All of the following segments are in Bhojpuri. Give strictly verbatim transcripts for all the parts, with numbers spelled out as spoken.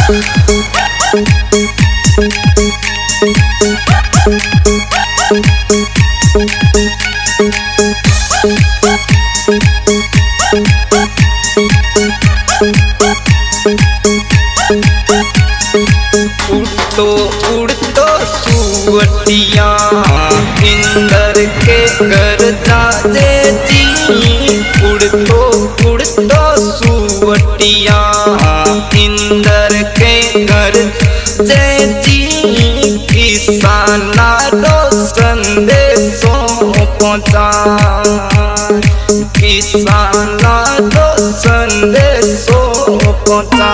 उड़तो उड़तो सुवटिया इंदर के घर जाते जी। उड़तो उड़तो सुवटिया इंदर के घर जय जी। किसाना रो संदेशों पहुँचा, किसाना रो संदेशों पहुँचा।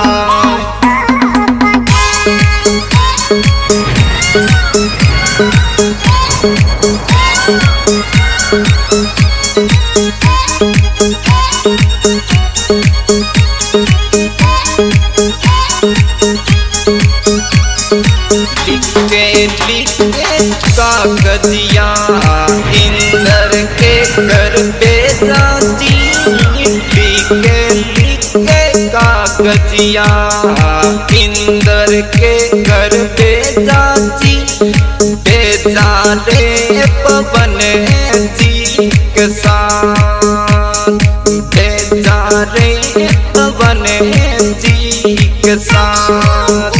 लिखे लिखे कागजिया इंदर के घर भेजा जी। लिखे लिखे कागजिया इंदर के घर भेजा जी। भेजा रे पवन जी के साथ, भेजा रे पवन जी के साथ।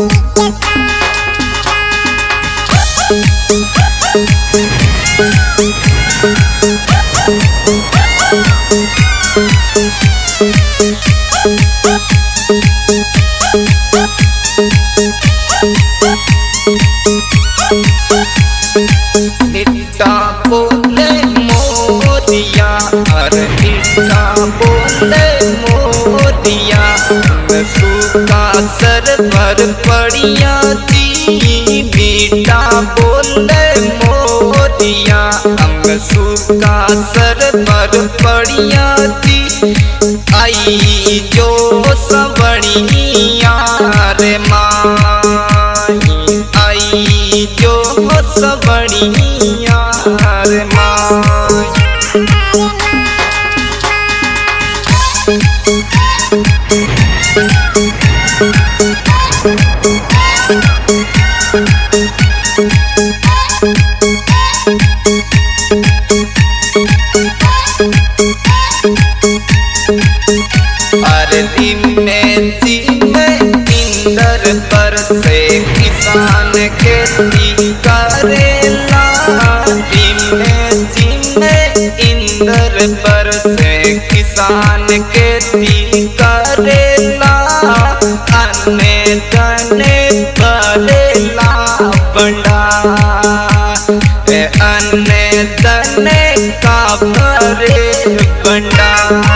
इट्टा बोले मोदिया, अरे इट्टा बोले मोदिया। सूखा सर पर पड़िया जी। मीठा बोले मोदिया, अंग सूखा सर पर पड़िया जी। आई जो सवड़िया रे माई, आई जो सवड़िया रे माई। अरे धीमे धीमे इंदर पर से किसान खेती करेला। धीमे धीमे इंदर पर से किसान खेती करेला। अने तने करेला बंडा, अने तने का भरे बंडा।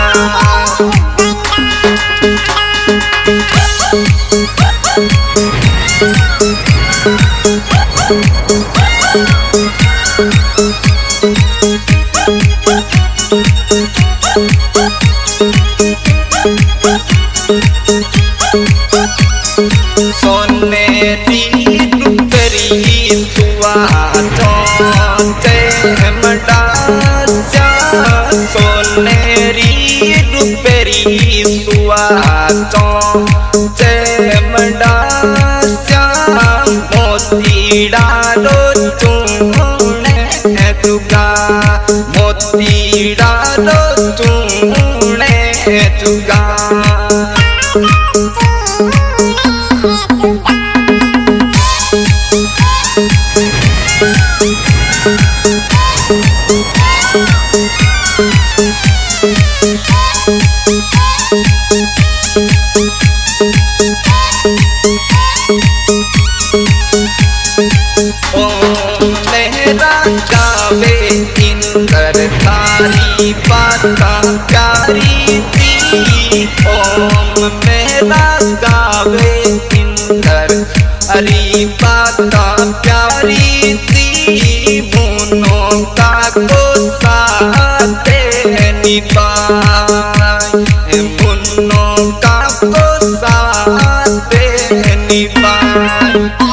सोनेरी रुपरी सुआ चौथे मडासा। सोनेरी रुपरी सुआ चौथे मडासा। मोती डालो तूने तुगा, मोती डालो तूने तुगा। ओम मेरा गावे इंदर थारी बाता प्यारी थी। ओम मेरा गावे इंदर हरी बाता प्यारी थी। मुनों का को साथे निभाए, मुनों का को साथे निभाए।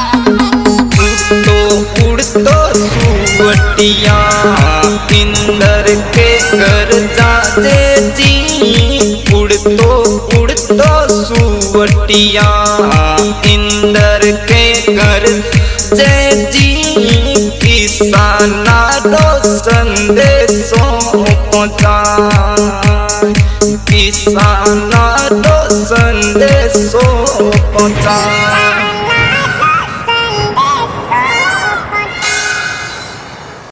उड़तो सुवटिया इंदर के घर जाते जी। उड़तो उड़तो सुवटिया सुवटिया इंदर के घर जय जी किसाना रो संदेशों पहुँचा किसाना रो संदेशों पहुँचा।